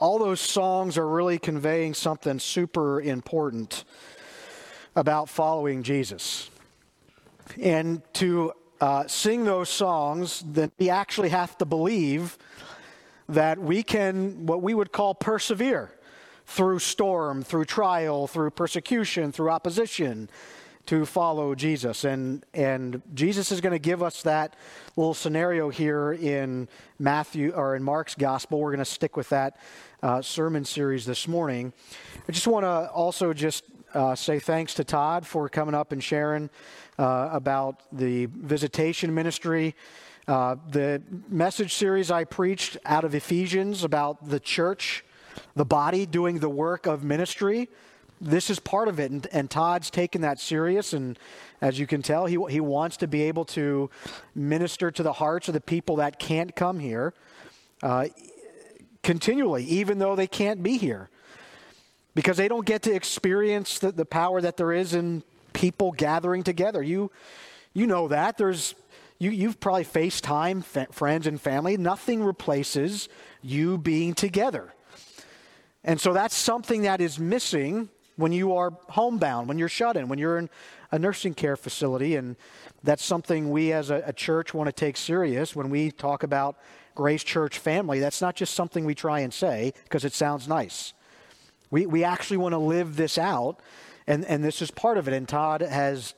all those songs are really conveying something super important about following Jesus. And to sing those songs, then we actually have to believe that we can, what we would call, persevere through storm, through trial, through persecution, through opposition, to follow Jesus. And Jesus is going to give us that little scenario here in Matthew or in Mark's gospel. We're going to stick with that sermon series this morning. I just want to also just say thanks to Todd for coming up and sharing about the visitation ministry. The message series I preached out of Ephesians about the church, the body doing the work of ministry. This is part of it, and Todd's taken that serious, and as you can tell, he wants to be able to minister to the hearts of the people that can't come here continually, even though they can't be here, because they don't get to experience the power that there is in people gathering together. You know that. You've probably FaceTime friends and family. Nothing replaces you being together. And so that's something that is missing when you are homebound, when you're shut in, when you're in a nursing care facility. And that's something we as a church want to take serious when we talk about Grace Church family. That's not just something we try and say because it sounds nice. We actually want to live this out, and this is part of it. And Todd has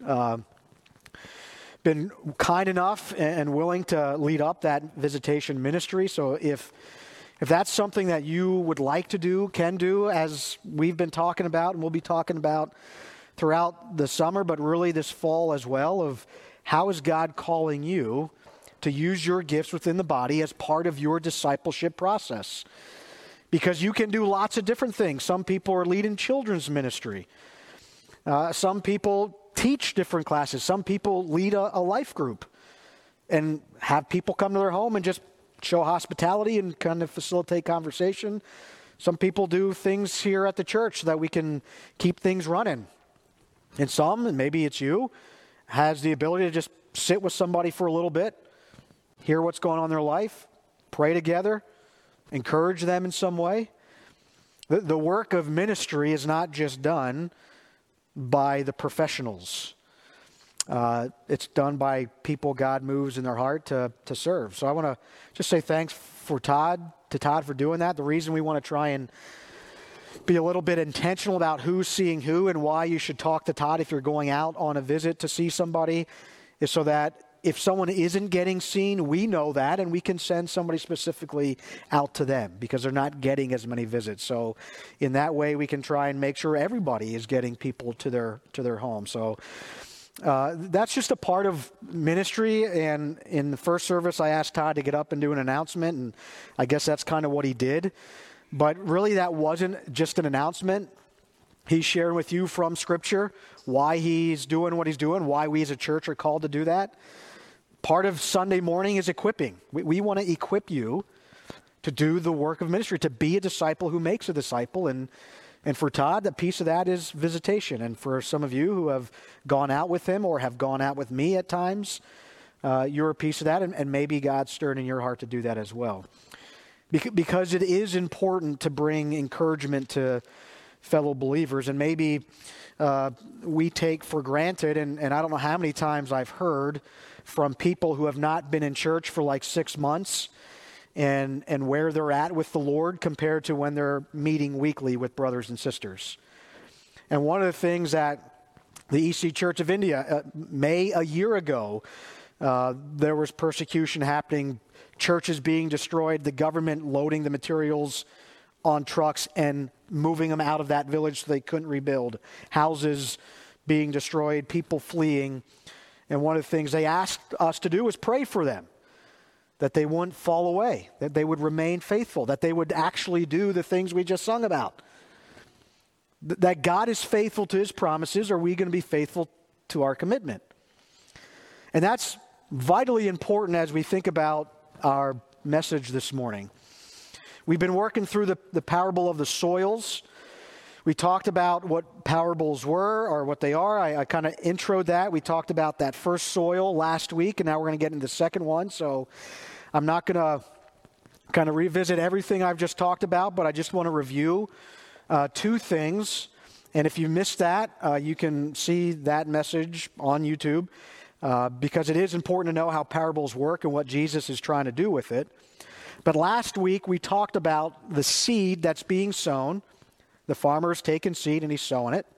been kind enough and willing to lead up that visitation ministry. So if that's something that you would like to do, can do, as we've been talking about and we'll be talking about throughout the summer, but really this fall as well, of how is God calling you to use your gifts within the body as part of your discipleship process? Because you can do lots of different things. Some people are leading children's ministry. Some people teach different classes. Some people lead a life group and have people come to their home and just show hospitality and kind of facilitate conversation. Some people do things here at the church so that we can keep things running. And some, and maybe it's you, has the ability to just sit with somebody for a little bit, hear what's going on in their life, pray together, encourage them in some way. The work of ministry is not just done by the professionals. It's done by people God moves in their heart to serve. So I want to just say thanks to Todd for doing that. The reason we want to try and be a little bit intentional about who's seeing who and why you should talk to Todd if you're going out on a visit to see somebody is so that if someone isn't getting seen, we know that, and we can send somebody specifically out to them because they're not getting as many visits. So in that way, we can try and make sure everybody is getting people to their home. So that's just a part of ministry. And in the first service, I asked Todd to get up and do an announcement, and I guess that's kind of what he did. But really, that wasn't just an announcement. He's sharing with you from Scripture why he's doing what he's doing, why we as a church are called to do that. Part of Sunday morning is equipping. We want to equip you to do the work of ministry, to be a disciple who makes a disciple. And for Todd, a piece of that is visitation. And for some of you who have gone out with him or have gone out with me at times, you're a piece of that. And maybe God's stirring in your heart to do that as well. Because it is important to bring encouragement to fellow believers. And maybe we take for granted, and I don't know how many times I've heard from people who have not been in church for like 6 months and where they're at with the Lord compared to when they're meeting weekly with brothers and sisters. And one of the things that the EC Church of India, a year ago, there was persecution happening, churches being destroyed, the government loading the materials on trucks and moving them out of that village so they couldn't rebuild, houses being destroyed, people fleeing. And one of the things they asked us to do was pray for them, that they wouldn't fall away, that they would remain faithful, that they would actually do the things we just sung about. That God is faithful to his promises. Are we going to be faithful to our commitment? And that's vitally important as we think about our message this morning. We've been working through the parable of the soils. We talked about what parables were or what they are. I kind of introed that. We talked about that first soil last week, and now we're going to get into the second one. So I'm not going to kind of revisit everything I've just talked about, but I just want to review two things. And if you missed that, you can see that message on YouTube because it is important to know how parables work and what Jesus is trying to do with it. But last week we talked about the seed that's being sown. The farmer's taking seed and he's sowing it.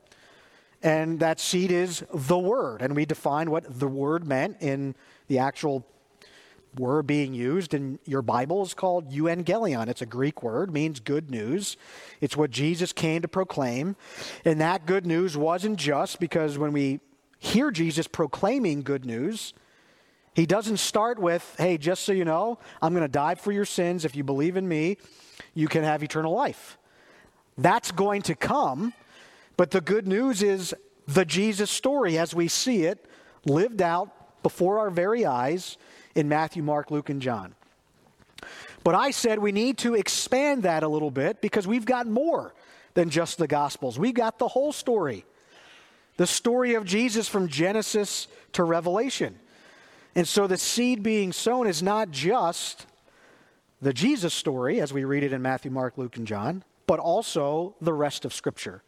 And that seed is the Word. And we defined what the Word meant in the actual word being used in your Bible is called euangelion. It's a Greek word, means good news. It's what Jesus came to proclaim. And that good news wasn't just because when we hear Jesus proclaiming good news, he doesn't start with, hey, just so you know, I'm going to die for your sins. If you believe in me, you can have eternal life. That's going to come. But the good news is the Jesus story as we see it lived out before our very eyes in Matthew, Mark, Luke, and John. But I said we need to expand that a little bit because we've got more than just the Gospels. We've got the whole story. The story of Jesus from Genesis to Revelation. And so the seed being sown is not just the Jesus story as we read it in Matthew, Mark, Luke, and John, but also the rest of Scripture.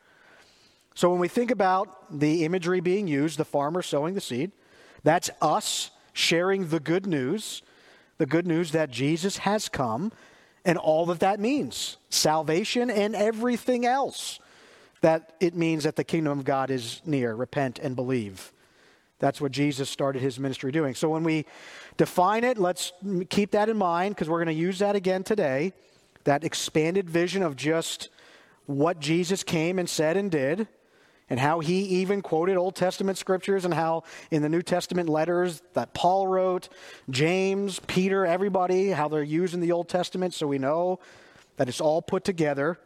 So when we think about the imagery being used, the farmer sowing the seed, that's us sharing the good news that Jesus has come and all that that means, salvation and everything else that it means that the kingdom of God is near. Repent and believe. That's what Jesus started his ministry doing. So when we define it, let's keep that in mind because we're going to use that again today, that expanded vision of just what Jesus came and said and did, and how he even quoted Old Testament scriptures and how in the New Testament letters that Paul wrote, James, Peter, everybody, how they're used in the Old Testament so we know that it's all put together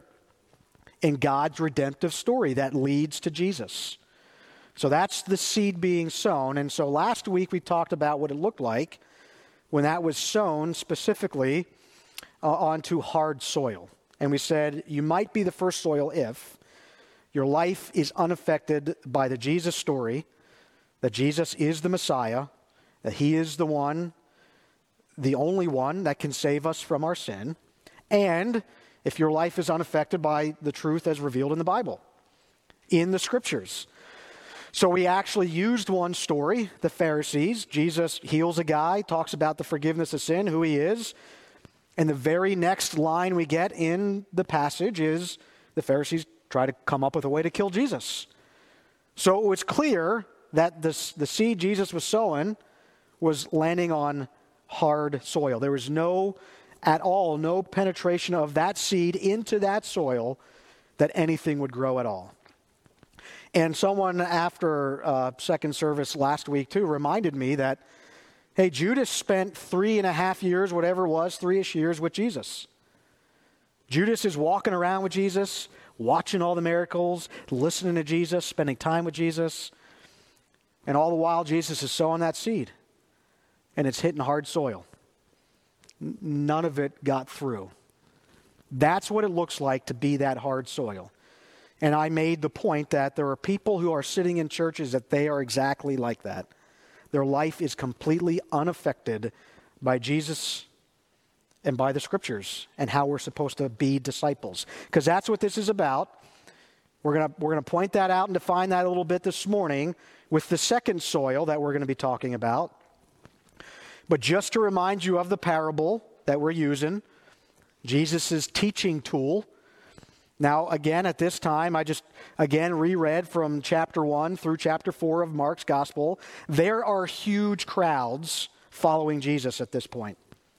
in God's redemptive story that leads to Jesus. So that's the seed being sown. And so last week we talked about what it looked like when that was sown specifically onto hard soil. And we said you might be the first soil if your life is unaffected by the Jesus story, that Jesus is the Messiah, that he is the one, the only one that can save us from our sin, and if your life is unaffected by the truth as revealed in the Bible, in the Scriptures. So we actually used one story, the Pharisees. Jesus heals a guy, talks about the forgiveness of sin, who he is, and the very next line we get in the passage is the Pharisees try to come up with a way to kill Jesus. So it was clear that the seed Jesus was sowing was landing on hard soil. There was no penetration of that seed into that soil that anything would grow at all. And someone after second service last week too reminded me that, hey, Judas spent 3.5 years, whatever it was, 3-ish years with Jesus. Judas is walking around with Jesus, watching all the miracles, listening to Jesus, spending time with Jesus. And all the while, Jesus is sowing that seed. And it's hitting hard soil. None of it got through. That's what it looks like to be that hard soil. And I made the point that there are people who are sitting in churches that they are exactly like that. Their life is completely unaffected by Jesus and by the Scriptures and how we're supposed to be disciples. Because that's what this is about. We're gonna point that out and define that a little bit this morning with the second soil that we're going to be talking about. But just to remind you of the parable that we're using, Jesus' teaching tool. Now, again, at this time, I just, reread from chapter 1 through chapter 4 of Mark's Gospel. There are huge crowds following Jesus at this point.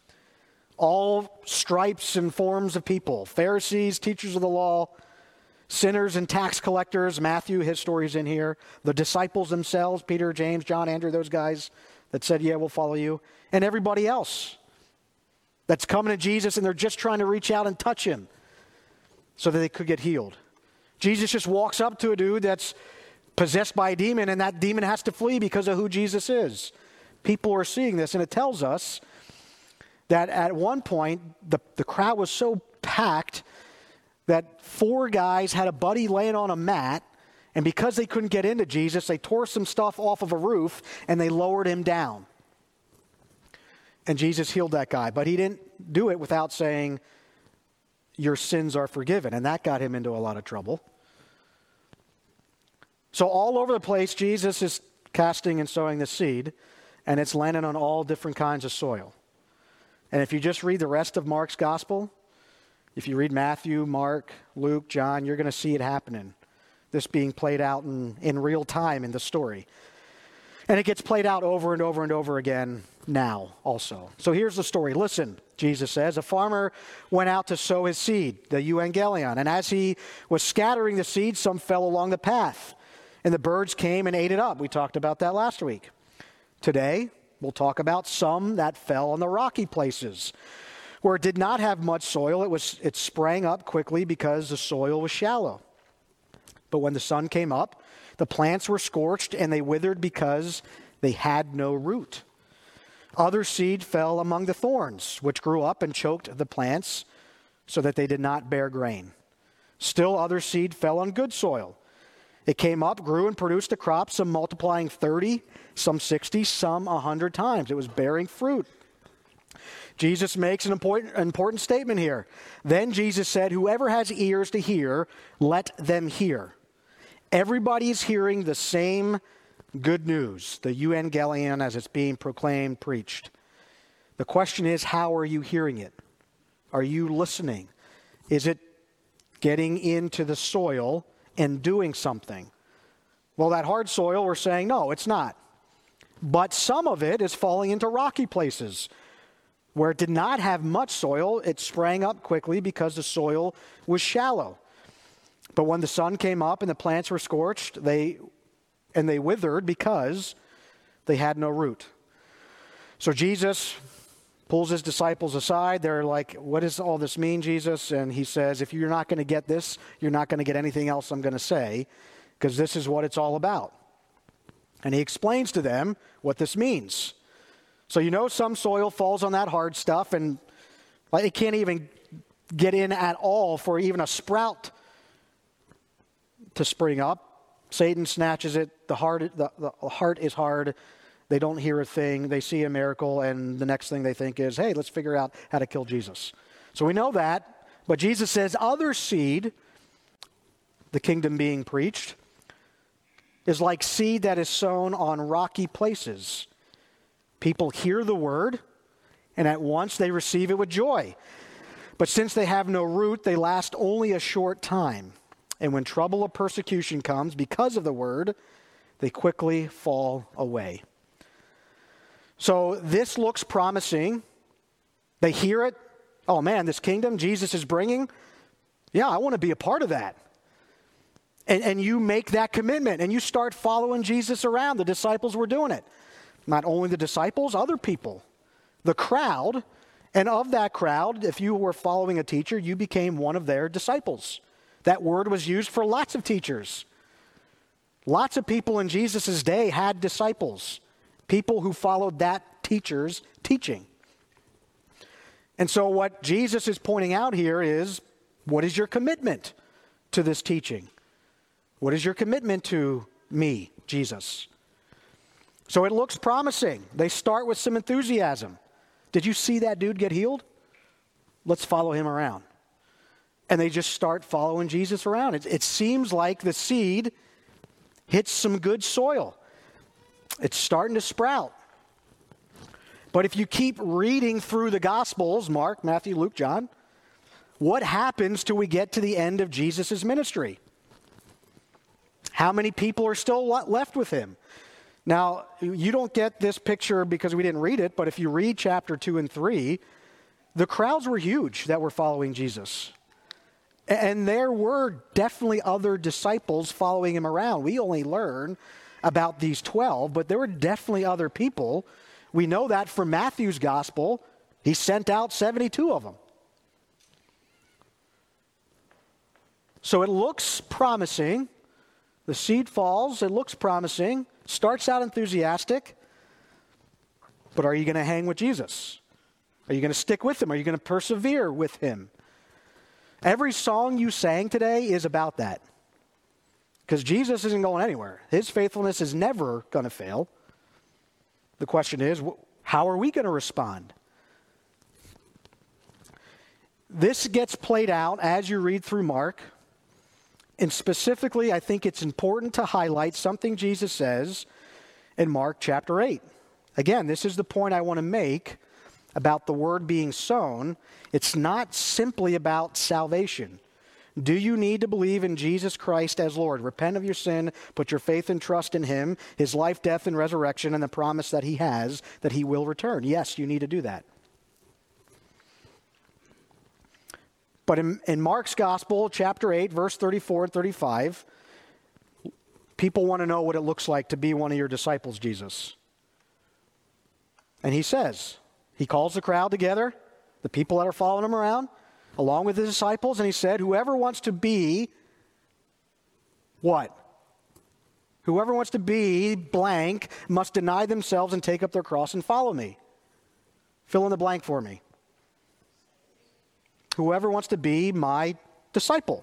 All stripes and forms of people, Pharisees, teachers of the law, sinners and tax collectors. Matthew, his story's in here. The disciples themselves, Peter, James, John, Andrew, those guys that said, yeah, we'll follow you. And everybody else that's coming to Jesus and they're just trying to reach out and touch him so that they could get healed. Jesus just walks up to a dude that's possessed by a demon and that demon has to flee because of who Jesus is. People are seeing this and it tells us that at one point, the crowd was so packed that 4 guys had a buddy laying on a mat, and because they couldn't get into Jesus, they tore some stuff off of a roof, and they lowered him down. And Jesus healed that guy. But he didn't do it without saying, your sins are forgiven. And that got him into a lot of trouble. So all over the place, Jesus is casting and sowing the seed, and it's landing on all different kinds of soil. And if you just read the rest of Mark's gospel, if you read Matthew, Mark, Luke, John, you're going to see it happening. This being played out in real time in the story. And it gets played out over and over and over again now also. So here's the story. Listen, Jesus says, a farmer went out to sow his seed, the euangelion. And as he was scattering the seed, some fell along the path. And the birds came and ate it up. We talked about that last week. Today, we'll talk about some that fell on the rocky places, where it did not have much soil. It sprang up quickly because the soil was shallow. But when the sun came up, the plants were scorched and they withered because they had no root. Other seed fell among the thorns, which grew up and choked the plants so that they did not bear grain. Still other seed fell on good soil. It came up, grew, and produced a crop, some multiplying 30, some 60, some 100 times. It was bearing fruit. Jesus makes an important statement here. Then Jesus said, whoever has ears to hear, let them hear. Everybody is hearing the same good news, the euangelion as it's being proclaimed, preached. The question is, how are you hearing it? Are you listening? Is it getting into the soil and doing something? Well, that hard soil, we're saying, no, it's not. But some of it is falling into rocky places where it did not have much soil. It sprang up quickly because the soil was shallow. But when the sun came up and the plants were scorched, they withered because they had no root. So Jesus pulls his disciples aside. They're like, what does all this mean, Jesus? And he says, if you're not going to get this, you're not going to get anything else I'm going to say, because this is what it's all about. And he explains to them what this means. So some soil falls on that hard stuff, and it can't even get in at all for even a sprout to spring up. Satan snatches it. The heart is hard. They don't hear a thing. They see a miracle, and the next thing they think is, hey, let's figure out how to kill Jesus. So we know that. But Jesus says other seed, the kingdom being preached, is like seed that is sown on rocky places. People hear the word, and at once they receive it with joy. But since they have no root, they last only a short time. And when trouble or persecution comes because of the word, they quickly fall away. So this looks promising. They hear it. Oh man, this kingdom Jesus is bringing. Yeah, I want to be a part of that. And you make that commitment and you start following Jesus around. The disciples were doing it. Not only the disciples, other people. The crowd. And of that crowd, if you were following a teacher, you became one of their disciples. That word was used for lots of teachers. Lots of people in Jesus' day had disciples. People who followed that teacher's teaching. And so what Jesus is pointing out here is, what is your commitment to this teaching? What is your commitment to me, Jesus? So it looks promising. They start with some enthusiasm. Did you see that dude get healed? Let's follow him around. And they just start following Jesus around. It seems like the seed hits some good soil. It's starting to sprout. But if you keep reading through the Gospels, Mark, Matthew, Luke, John, what happens till we get to the end of Jesus' ministry? How many people are still left with him? Now, you don't get this picture because we didn't read it, but if you read chapter 2 and 3, the crowds were huge that were following Jesus. And there were definitely other disciples following him around. We only learn about these 12, but there were definitely other people. We know that from Matthew's gospel, he sent out 72 of them. So it looks promising. The seed falls, it looks promising, starts out enthusiastic, but are you going to hang with Jesus? Are you going to stick with him? Are you going to persevere with him? Every song you sang today is about that. Because Jesus isn't going anywhere. His faithfulness is never going to fail. The question is, How are we going to respond? This gets played out as you read through Mark. And specifically, I think it's important to highlight something Jesus says in Mark chapter 8. Again, this is the point I want to make about the word being sown. It's not simply about salvation. Do you need to believe in Jesus Christ as Lord? Repent of your sin, put your faith and trust in him, his life, death, and resurrection, and the promise that he has that he will return. Yes, you need to do that. But in Mark's Gospel, chapter 8, verse 34 and 35, people want to know what it looks like to be one of your disciples, Jesus. And he says, he calls the crowd together, the people that are following him around, along with his disciples, and he said, whoever wants to be what? Whoever wants to be blank must deny themselves and take up their cross and follow me. Fill in the blank for me. Whoever wants to be my disciple.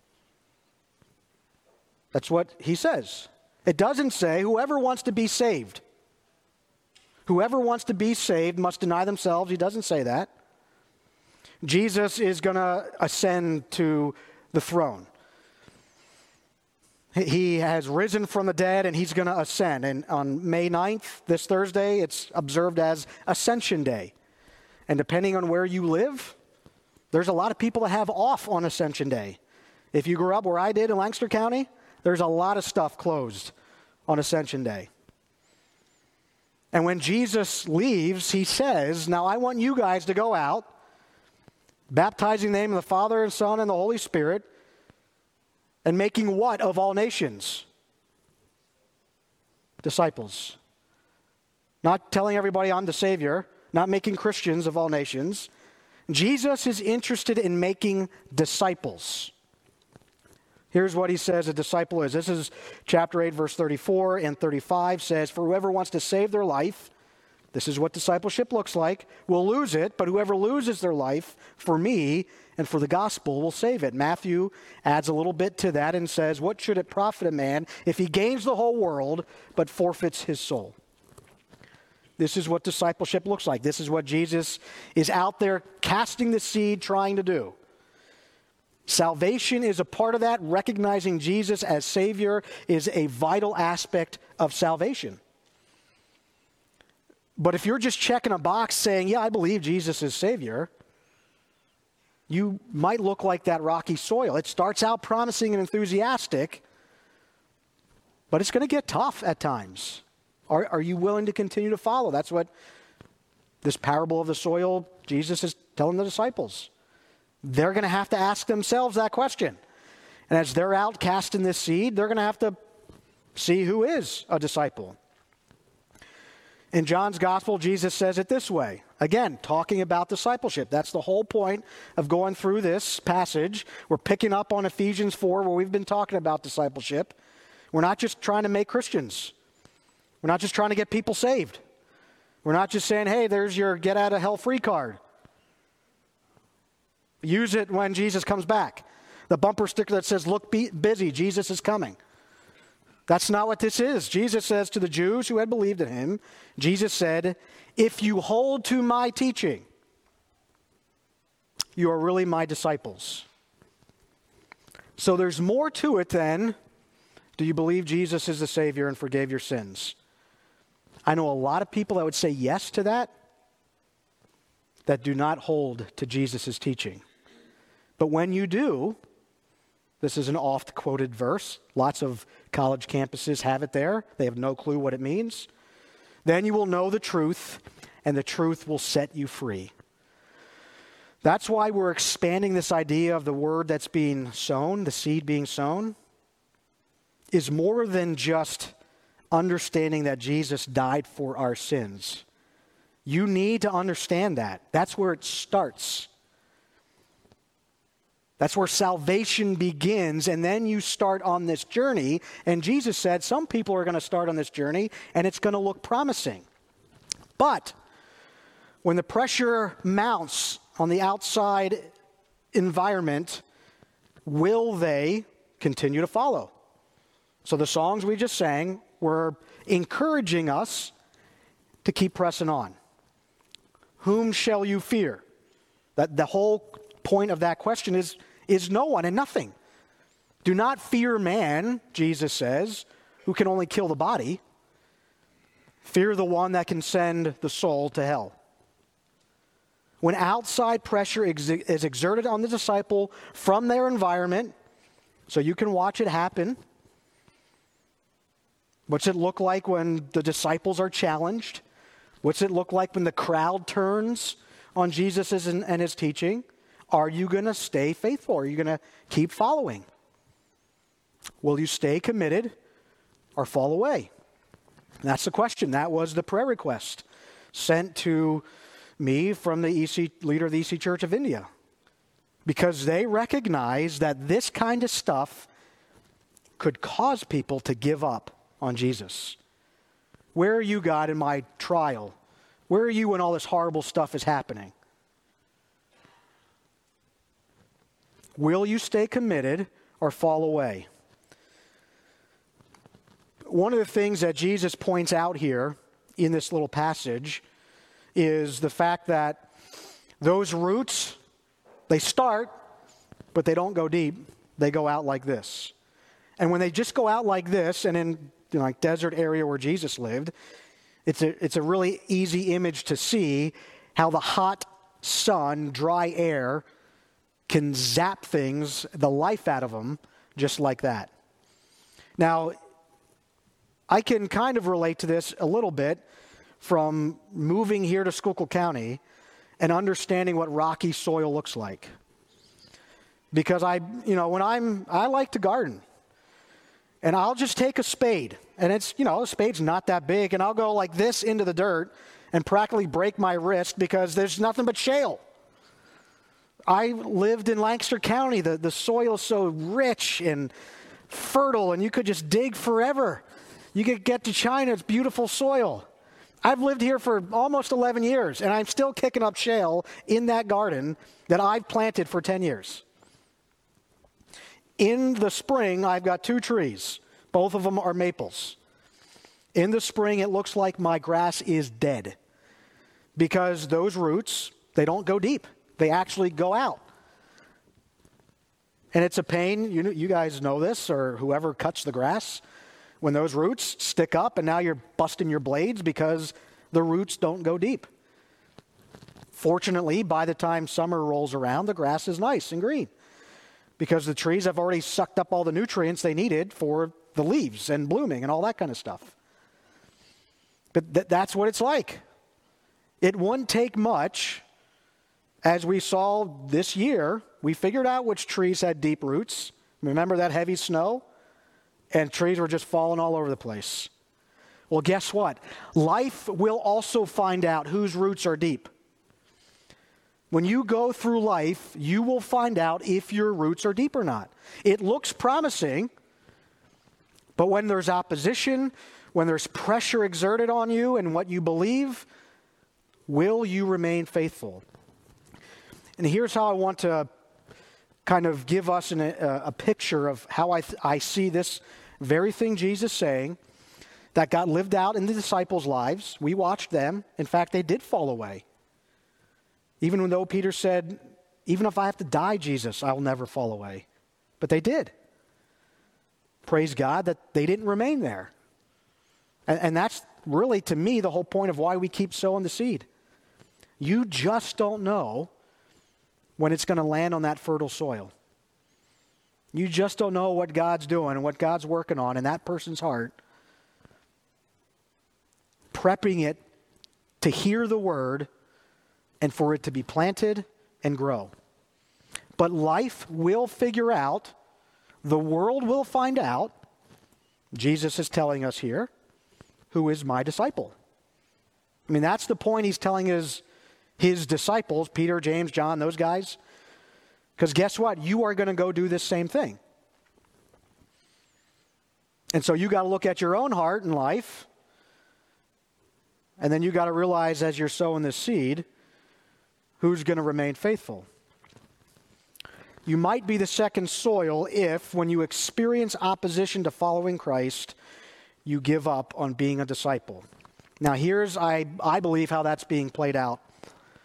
That's what he says. It doesn't say whoever wants to be saved. Whoever wants to be saved must deny themselves. He doesn't say that. Jesus is going to ascend to the throne. He has risen from the dead and he's going to ascend. And on May 9th, this Thursday, it's observed as Ascension Day. And depending on where you live, there's a lot of people that have off on Ascension Day. If you grew up where I did in Lancaster County, there's a lot of stuff closed on Ascension Day. And when Jesus leaves, he says, now I want you guys to go out, baptizing in the name of the Father and Son and the Holy Spirit, and making what of all nations? Disciples. Not telling everybody I'm the Savior, not making Christians of all nations. Jesus is interested in making disciples. Here's what he says a disciple is. This is chapter 8, verse 34 and 35 says, for whoever wants to save their life, this is what discipleship looks like, will lose it, but whoever loses their life for me and for the gospel will save it. Matthew adds a little bit to that and says, what should it profit a man if he gains the whole world but forfeits his soul? This is what discipleship looks like. This is what Jesus is out there casting the seed, trying to do. Salvation is a part of that. Recognizing Jesus as Savior is a vital aspect of salvation. But if you're just checking a box saying, yeah, I believe Jesus is Savior, you might look like that rocky soil. It starts out promising and enthusiastic, but it's going to get tough at times. Are you willing to continue to follow? That's what this parable of the soil, Jesus is telling the disciples. They're going to have to ask themselves that question. And as they're out casting this seed, they're going to have to see who is a disciple. In John's gospel, Jesus says it this way. Again, talking about discipleship. That's the whole point of going through this passage. We're picking up on Ephesians 4 where we've been talking about discipleship. We're not just trying to make Christians. We're not just trying to get people saved. We're not just saying, hey, there's your get out of hell free card. Use it when Jesus comes back. The bumper sticker that says, look busy, Jesus is coming. That's not what this is. Jesus says to the Jews who had believed in him, Jesus said, if you hold to my teaching, you are really my disciples. So there's more to it than, do you believe Jesus is the Savior and forgave your sins? I know a lot of people that would say yes to that do not hold to Jesus' teaching. But when you do, this is an oft-quoted verse. Lots of college campuses have it there. They have no clue what it means. Then you will know the truth, and the truth will set you free. That's why we're expanding this idea of the word that's being sown, the seed being sown, is more than just understanding that Jesus died for our sins. You need to understand that. That's where it starts. That's where salvation begins, and then you start on this journey. And Jesus said some people are going to start on this journey, and it's going to look promising. But when the pressure mounts on the outside environment, will they continue to follow? So the songs we just sang were encouraging us to keep pressing on. whom shall you fear? That the whole point of that question is no one and nothing. Do not fear man, Jesus says, who can only kill the body. Fear the one that can send the soul to hell. When outside pressure is exerted on the disciple from their environment, so you can watch it happen. What's it look like when the disciples are challenged? What's it look like when the crowd turns on Jesus and his teaching? Are you going to stay faithful? Are you going to keep following? Will you stay committed or fall away? And that's the question. That was the prayer request sent to me from the leader of the EC Church of India. Because they recognize that this kind of stuff could cause people to give up on Jesus. Where are you, God, in my trial? Where are you when all this horrible stuff is happening? Will you stay committed or fall away? One of the things that Jesus points out here in this little passage is the fact that those roots, they start, but they don't go deep. They go out like this. And when they just go out like this, and in like desert area where Jesus lived, it's a really easy image to see how the hot sun, dry air can zap things, the life out of them, just like that. Now, I can kind of relate to this a little bit from moving here to Schuylkill County and understanding what rocky soil looks like. Because I like to garden. And I'll just take a spade. And it's, the spade's not that big. And I'll go like this into the dirt and practically break my wrist because there's nothing but shale. I lived in Lancaster County. The soil is so rich and fertile, and you could just dig forever. You could get to China, it's beautiful soil. I've lived here for almost 11 years, and I'm still kicking up shale in that garden that I've planted for 10 years. In the spring, I've got 2 trees. Both of them are maples. In the spring, it looks like my grass is dead because those roots, they don't go deep. They actually go out. And it's a pain. You guys know this, or whoever cuts the grass, when those roots stick up and now you're busting your blades because the roots don't go deep. Fortunately, by the time summer rolls around, the grass is nice and green because the trees have already sucked up all the nutrients they needed for the leaves and blooming and all that kind of stuff. But that's what it's like. It wouldn't take much. As we saw this year, we figured out which trees had deep roots. Remember that heavy snow? And trees were just falling all over the place. Well, guess what? Life will also find out whose roots are deep. When you go through life, you will find out if your roots are deep or not. It looks promising, but when there's opposition, when there's pressure exerted on you and what you believe, will you remain faithful? And here's how I want to kind of give us a picture of how I see this very thing Jesus saying that got lived out in the disciples' lives. We watched them. In fact, they did fall away. Even though Peter said, even if I have to die, Jesus, I will never fall away. But they did. Praise God that they didn't remain there. And that's really, to me, the whole point of why we keep sowing the seed. You just don't know when it's going to land on that fertile soil. You just don't know what God's doing and what God's working on in that person's heart. Prepping it to hear the word and for it to be planted and grow. But life will figure out, the world will find out, Jesus is telling us here, who is my disciple. I mean, that's the point he's telling his disciples, Peter, James, John, those guys. Because guess what? You are going to go do this same thing. And so you got to look at your own heart and life. And then you got to realize as you're sowing this seed, who's going to remain faithful. You might be the second soil if, when you experience opposition to following Christ, you give up on being a disciple. Now here's, I believe, how that's being played out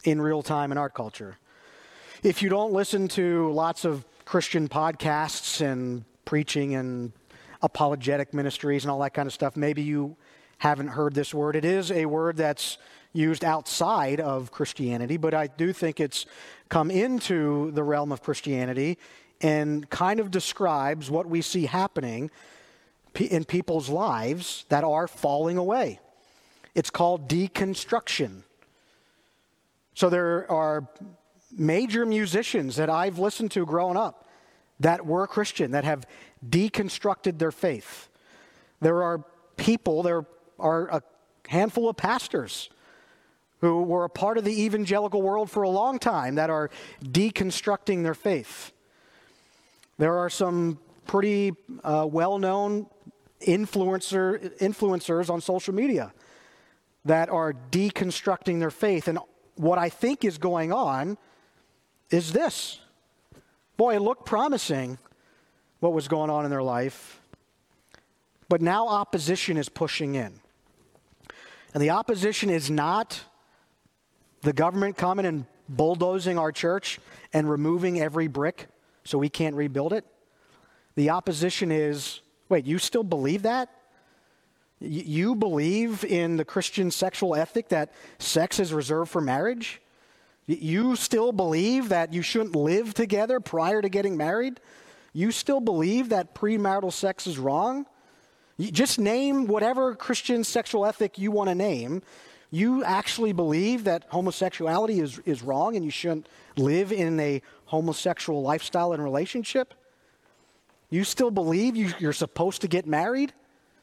in real time in our culture. If you don't listen to lots of Christian podcasts and preaching and apologetic ministries and all that kind of stuff, maybe you haven't heard this word. It is a word that's used outside of Christianity, but I do think it's come into the realm of Christianity and kind of describes what we see happening in people's lives that are falling away. It's called deconstruction. So there are major musicians that I've listened to growing up that were Christian, that have deconstructed their faith. There are a handful of pastors who were a part of the evangelical world for a long time that are deconstructing their faith. There are some pretty well-known influencers on social media that are deconstructing their faith. And what I think is going on is this. Boy, it looked promising what was going on in their life, but now opposition is pushing in. And the opposition is not the government coming and bulldozing our church and removing every brick so we can't rebuild it. The opposition is, wait, you still believe that? You believe in the Christian sexual ethic that sex is reserved for marriage? You still believe that you shouldn't live together prior to getting married? You still believe that premarital sex is wrong? You just name whatever Christian sexual ethic you want to name. You actually believe that homosexuality is wrong and you shouldn't live in a homosexual lifestyle and relationship? You still believe you're supposed to get married?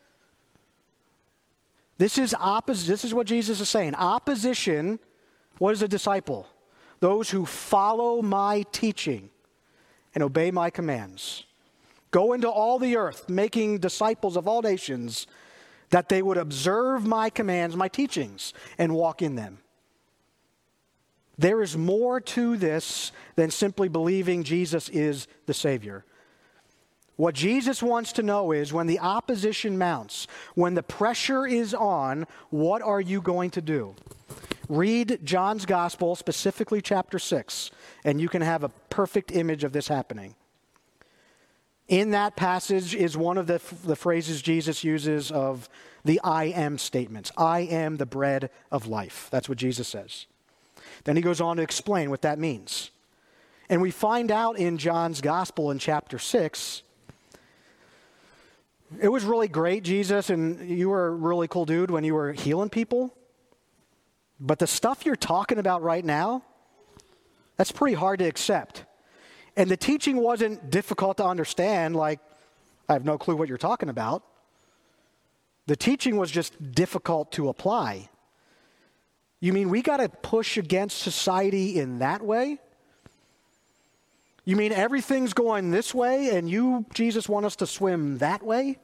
This is what Jesus is saying. Opposition, what is a disciple? Those who follow my teaching and obey my commands. Go into all the earth, making disciples of all nations, that they would observe my commands, my teachings, and walk in them. There is more to this than simply believing Jesus is the Savior. What Jesus wants to know is when the opposition mounts, when the pressure is on, what are you going to do? Read John's Gospel, specifically chapter 6, and you can have a perfect image of this happening. In that passage is one of the phrases Jesus uses of the I am statements. I am the bread of life. That's what Jesus says. Then he goes on to explain what that means. And we find out in John's Gospel in chapter 6, it was really great, Jesus, and you were a really cool dude when you were healing people. But the stuff you're talking about right now, that's pretty hard to accept. And the teaching wasn't difficult to understand, like, I have no clue what you're talking about. The teaching was just difficult to apply. You mean we got to push against society in that way? You mean everything's going this way and you, Jesus, want us to swim that way?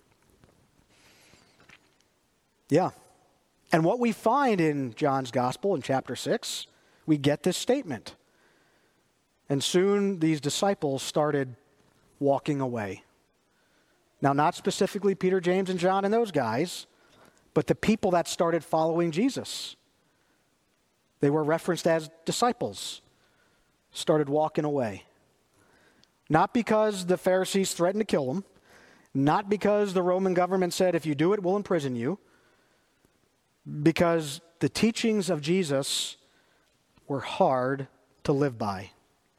Yeah. And what we find in John's Gospel in chapter 6, we get this statement. And soon these disciples started walking away. Now, not specifically Peter, James, and John and those guys, but the people that started following Jesus. They were referenced as disciples, started walking away. Not because the Pharisees threatened to kill them, not because the Roman government said, if you do it, we'll imprison you, because the teachings of Jesus were hard to live by.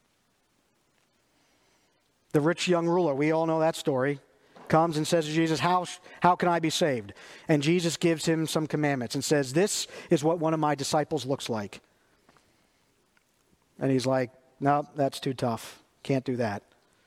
The rich young ruler, we all know that story, comes and says to Jesus, how can I be saved? And Jesus gives him some commandments and says, this is what one of my disciples looks like. And he's like, no, that's too tough. Can't do that.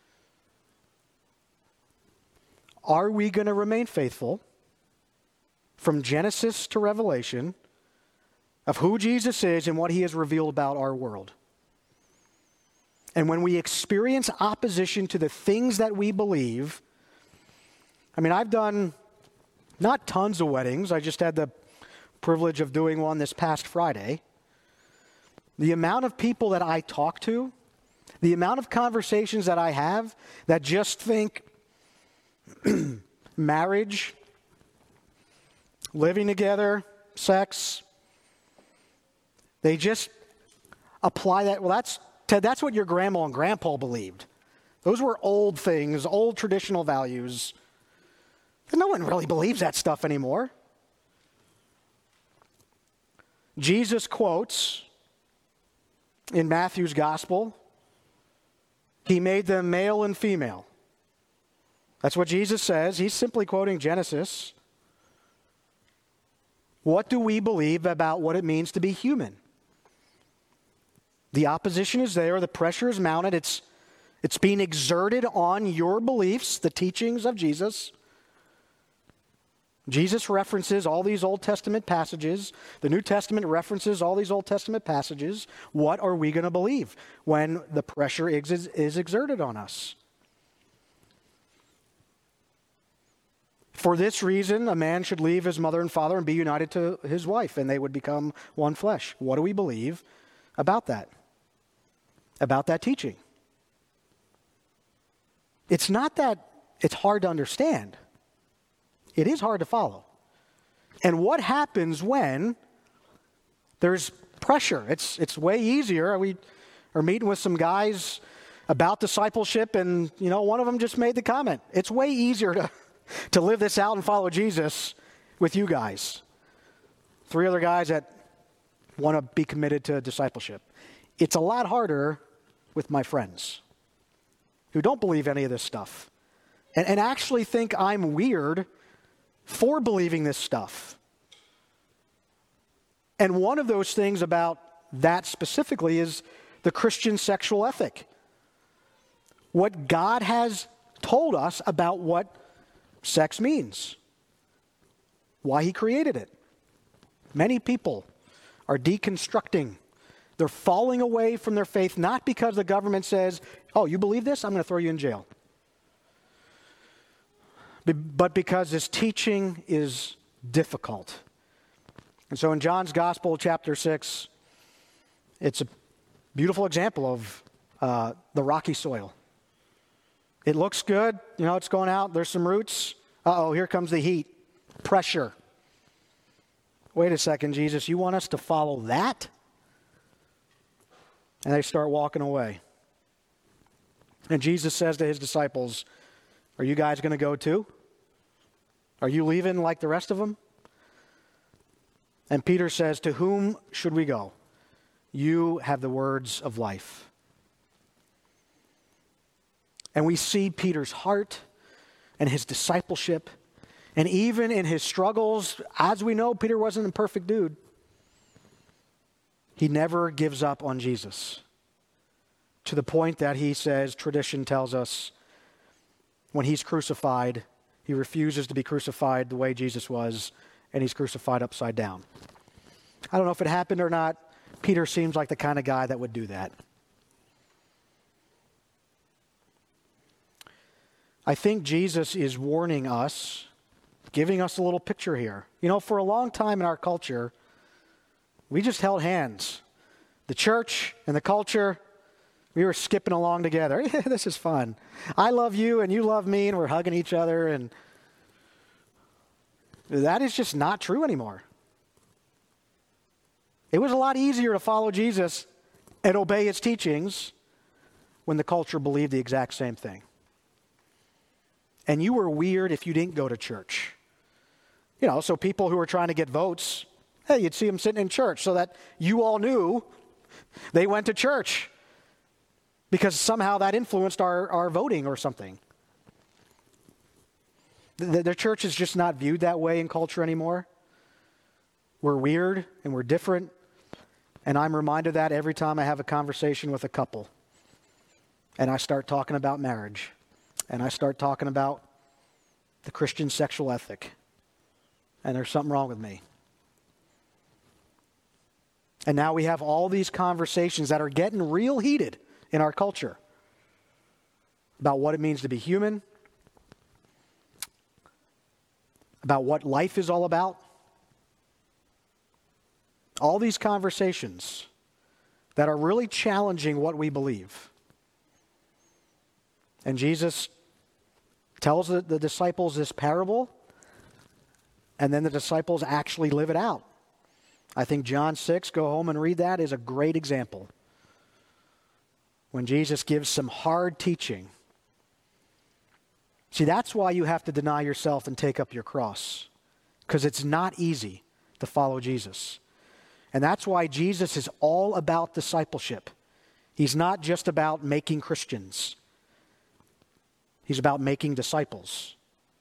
Are we going to remain faithful from Genesis to Revelation of who Jesus is and what he has revealed about our world? And when we experience opposition to the things that we believe, I mean, I've done not tons of weddings. I just had the privilege of doing one this past Friday. The amount of people that I talk to, the amount of conversations that I have that just think marriage, living together, sex, they just apply that. Well, Ted, that's what your grandma and grandpa believed. Those were old things, old traditional values. And no one really believes that stuff anymore. Jesus quotes in Matthew's gospel, he made them male and female. That's what Jesus says. He's simply quoting Genesis. What do we believe about what it means to be human? The opposition is there. The pressure is mounted. It's being exerted on your beliefs, the teachings of Jesus. Jesus references all these Old Testament passages. The New Testament references all these Old Testament passages. What are we going to believe when the pressure is exerted on us? For this reason, a man should leave his mother and father and be united to his wife, and they would become one flesh. What do we believe about that? About that teaching? It's not that it's hard to understand. It is hard to follow. And what happens when there's pressure? It's way easier. We are meeting with some guys about discipleship, and one of them just made the comment. It's way easier to live this out and follow Jesus with you guys. 3 other guys that want to be committed to discipleship. It's a lot harder with my friends who don't believe any of this stuff and actually think I'm weird for believing this stuff. And one of those things about that specifically is the Christian sexual ethic. What God has told us about what sex means, why he created it. Many people are deconstructing. They're falling away from their faith, not because the government says, oh, you believe this? I'm going to throw you in jail. But because this teaching is difficult. And so in John's Gospel, chapter 6, it's a beautiful example of the rocky soil. It looks good. It's going out. There's some roots. Uh-oh, here comes the heat. Pressure. Wait a second, Jesus, you want us to follow that? And they start walking away. And Jesus says to his disciples, are you guys going to go too? Are you leaving like the rest of them? And Peter says, to whom should we go? You have the words of life. And we see Peter's heart and his discipleship. And even in his struggles, as we know, Peter wasn't a perfect dude. He never gives up on Jesus. To the point that he says, tradition tells us, when he's crucified, he refuses to be crucified the way Jesus was, and he's crucified upside down. I don't know if it happened or not. Peter seems like the kind of guy that would do that. I think Jesus is warning us, giving us a little picture here. For a long time in our culture, we just held hands. The church and the culture, we were skipping along together. This is fun. I love you and you love me, and we're hugging each other. And that is just not true anymore. It was a lot easier to follow Jesus and obey his teachings when the culture believed the exact same thing. And you were weird if you didn't go to church. So people who were trying to get votes, hey, you'd see them sitting in church so that you all knew they went to church because somehow that influenced our voting or something. The church is just not viewed that way in culture anymore. We're weird and we're different. And I'm reminded of that every time I have a conversation with a couple and I start talking about marriage. And I start talking about the Christian sexual ethic. And there's something wrong with me. And now we have all these conversations that are getting real heated in our culture about what it means to be human, about what life is all about. All these conversations that are really challenging what we believe. And Jesus tells the disciples this parable, and then the disciples actually live it out. I think John 6, go home and read that, is a great example when Jesus gives some hard teaching. See, that's why you have to deny yourself and take up your cross, because it's not easy to follow Jesus. And that's why Jesus is all about discipleship. He's not just about making Christians. He's about making disciples.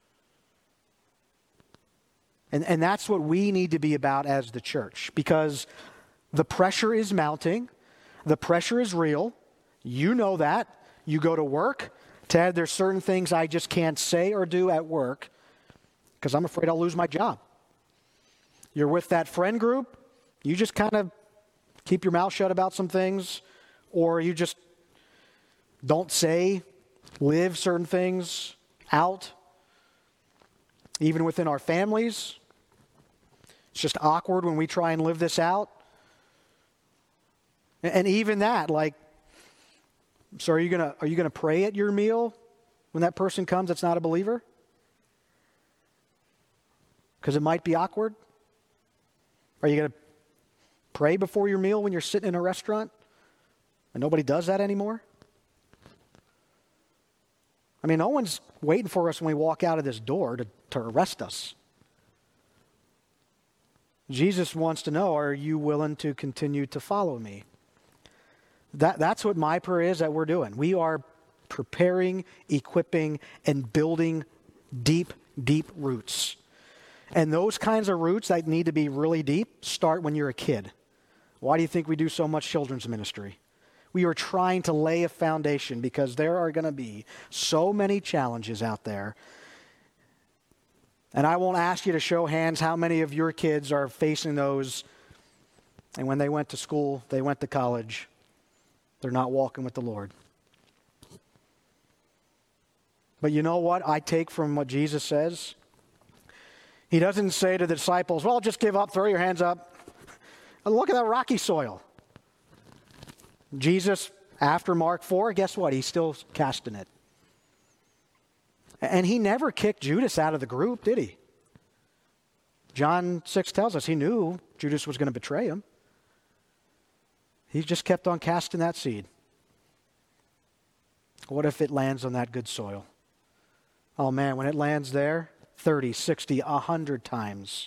And that's what we need to be about as the church, because the pressure is mounting. The pressure is real. You know that. You go to work. Ted, there's certain things I just can't say or do at work because I'm afraid I'll lose my job. You're with that friend group. You just kind of keep your mouth shut about some things, or you just don't live certain things out. Even within our families, it's just awkward when we try and live this out. And even that, like, so are you gonna pray at your meal when that person comes that's not a believer? Because it might be awkward. Are you gonna pray before your meal when you're sitting in a restaurant? And nobody does that anymore? I mean, no one's waiting for us when we walk out of this door to arrest us. Jesus wants to know, are you willing to continue to follow me? That's what my prayer is that we're doing. We are preparing, equipping, and building deep, deep roots. And those kinds of roots that need to be really deep start when you're a kid. Why do you think we do so much children's ministry? We are trying to lay a foundation because there are going to be so many challenges out there. And I won't ask you to show hands how many of your kids are facing those. And when they went to school, they went to college, they're not walking with the Lord. But you know what I take from what Jesus says? He doesn't say to the disciples, well, just give up, throw your hands up. And look at that rocky soil. Jesus, after Mark 4, guess what? He's still casting it. And he never kicked Judas out of the group, did he? John 6 tells us he knew Judas was going to betray him. He just kept on casting that seed. What if it lands on that good soil? Oh man, when it lands there, 30, 60, 100 times.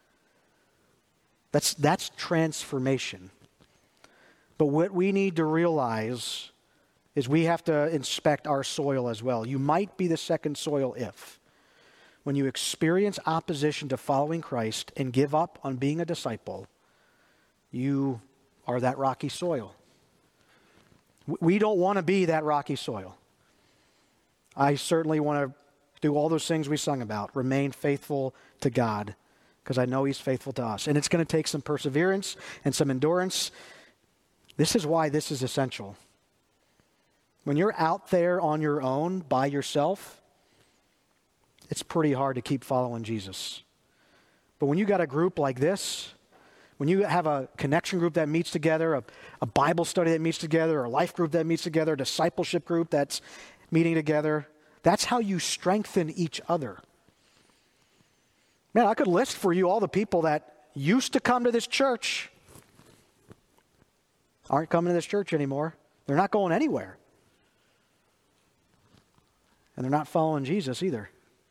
That's transformation. But what we need to realize is we have to inspect our soil as well. You might be the second soil if, when you experience opposition to following Christ and give up on being a disciple, you are that rocky soil. We don't want to be that rocky soil. I certainly want to do all those things we sung about, remain faithful to God, because I know He's faithful to us. And it's going to take some perseverance and some endurance. This is why this is essential. When you're out there on your own, by yourself, it's pretty hard to keep following Jesus. But when you got a group like this, when you have a connection group that meets together, a Bible study that meets together, a life group that meets together, a discipleship group that's meeting together, that's how you strengthen each other. Man, I could list for you all the people that used to come to this church aren't coming to this church anymore. They're not going anywhere. And they're not following Jesus either.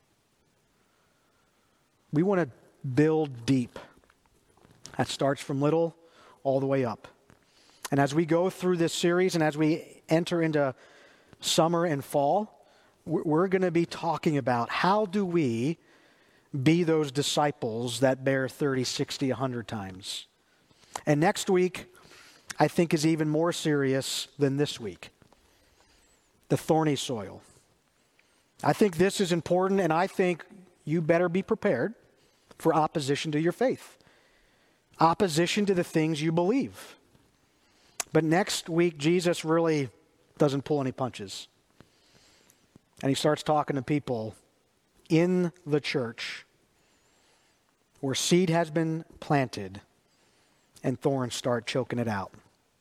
We want to build deep. That starts from little all the way up. And as we go through this series and as we enter into summer and fall, we're going to be talking about how do we be those disciples that bear 30, 60, 100 times. And next week, I think, is even more serious than this week. The thorny soil. I think this is important, and I think you better be prepared for opposition to your faith. Opposition to the things you believe. But next week, Jesus really doesn't pull any punches. And he starts talking to people in the church where seed has been planted and thorns start choking it out.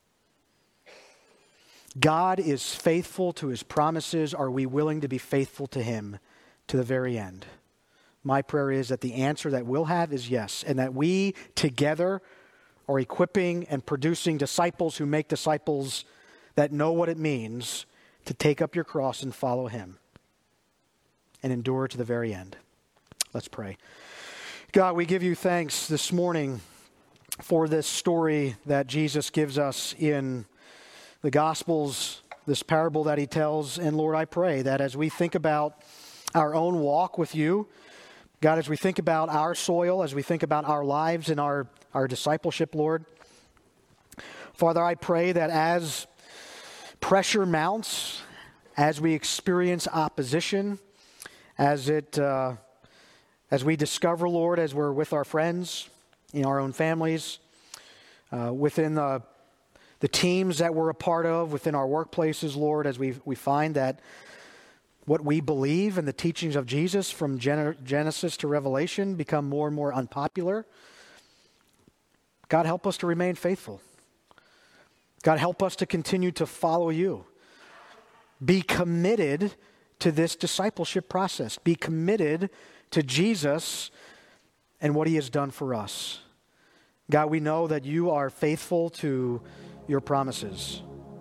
God is faithful to His promises. Are we willing to be faithful to Him to the very end? My prayer is that the answer that we'll have is yes, and that we together are equipping and producing disciples who make disciples that know what it means to take up your cross and follow him and endure to the very end. Let's pray. God, we give you thanks this morning for this story that Jesus gives us in the Gospels, this parable that he tells. And Lord, I pray that as we think about our own walk with you, God, as we think about our soil, as we think about our lives and our discipleship, Lord, Father, I pray that as pressure mounts, as we experience opposition, as we discover, Lord, as we're with our friends, in our own families, within the teams that we're a part of, within our workplaces, Lord, as we find that what we believe and the teachings of Jesus from Genesis to Revelation become more and more unpopular. God, help us to remain faithful. God, help us to continue to follow you. Be committed to this discipleship process. Be committed to Jesus and what he has done for us. God, we know that you are faithful to your promises.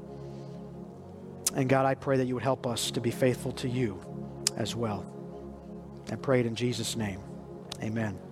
And God, I pray that you would help us to be faithful to you as well. I pray it in Jesus' name. Amen.